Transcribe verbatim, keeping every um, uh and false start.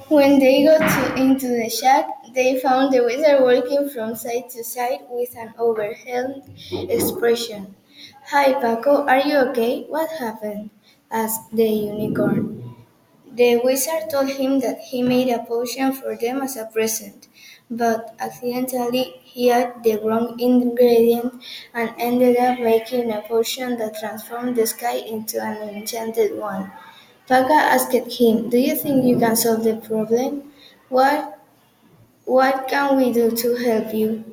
When they got to, into the shack, they found the wizard walking from side to side with an overwhelmed expression. Hi, Paco, are you okay? What happened? Asked the unicorn. The wizard told him that he made a potion for them as a present, but accidentally he had the wrong ingredient and ended up making a potion that transformed the sky into an enchanted one. Paga asked him, "Do you think you can solve the problem? What what can we do to help you?"